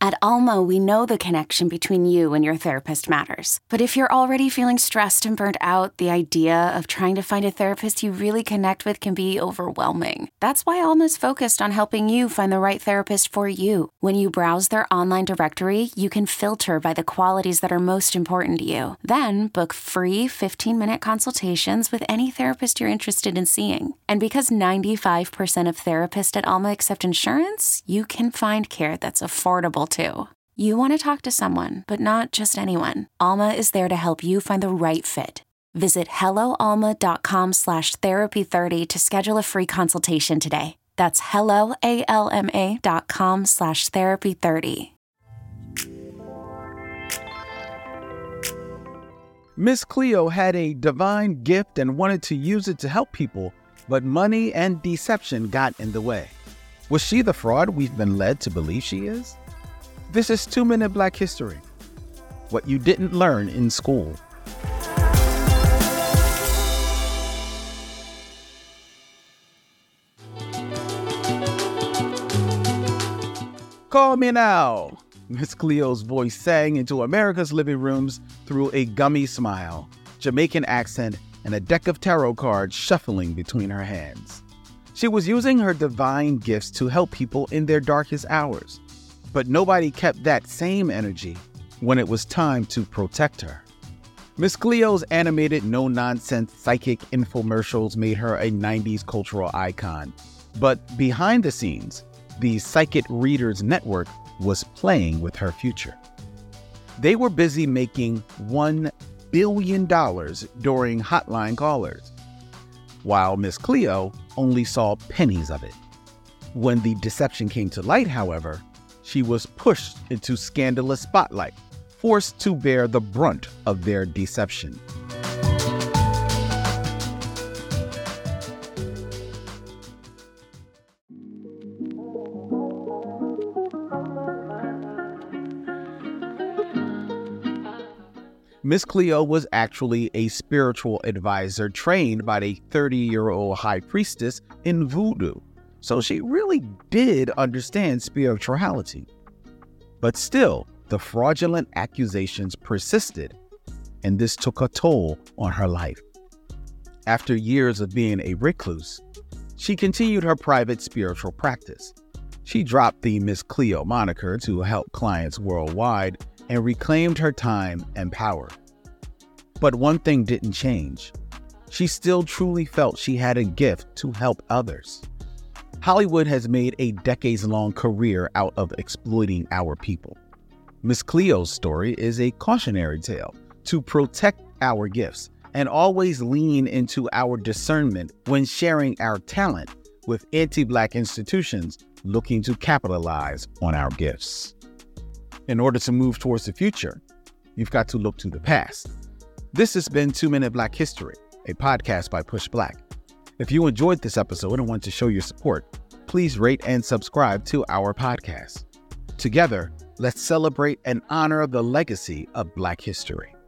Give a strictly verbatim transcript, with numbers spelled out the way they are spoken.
At Alma, we know the connection between you and your therapist matters. But if you're already feeling stressed and burnt out, the idea of trying to find a therapist you really connect with can be overwhelming. That's why Alma's focused on helping you find the right therapist for you. When you browse their online directory, you can filter by the qualities that are most important to you. Then book free fifteen-minute consultations with any therapist you're interested in seeing. And because ninety-five percent of therapists at Alma accept insurance, you can find care that's affordable too. You want to talk to someone, but not just anyone. Alma is there to help you find the right fit. Visit helloalma.com slash therapy30 to schedule a free consultation today. That's helloalma.com slash therapy30. Miss Cleo had a divine gift and wanted to use it to help people, but money and deception got in the way. Was she the fraud we've been led to believe she is? This is Two Minute Black History. What you didn't learn in school. Call me now, Miss Cleo's voice sang into America's living rooms through a gummy smile, Jamaican accent, and a deck of tarot cards shuffling between her hands. She was using her divine gifts to help people in their darkest hours. But nobody kept that same energy when it was time to protect her. Miss Cleo's animated, no-nonsense psychic infomercials made her a nineties cultural icon. But behind the scenes, the Psychic Readers Network was playing with her future. They were busy making one billion dollars during hotline callers, while Miss Cleo only saw pennies of it. When the deception came to light, however, she was pushed into scandalous spotlight, forced to bear the brunt of their deception. Miss Cleo was actually a spiritual advisor trained by a thirty-year-old high priestess in voodoo. So she really did understand spirituality. But still, the fraudulent accusations persisted, and this took a toll on her life. After years of being a recluse, she continued her private spiritual practice. She dropped the Miss Cleo moniker to help clients worldwide and reclaimed her time and power. But one thing didn't change. She still truly felt she had a gift to help others. Hollywood has made a decades-long career out of exploiting our people. Miss Cleo's story is a cautionary tale to protect our gifts and always lean into our discernment when sharing our talent with anti-Black institutions looking to capitalize on our gifts. In order to move towards the future, you've got to look to the past. This has been Two Minute Black History, a podcast by Push Black. If you enjoyed this episode and want to show your support, please rate and subscribe to our podcast. Together, let's celebrate and honor the legacy of Black history.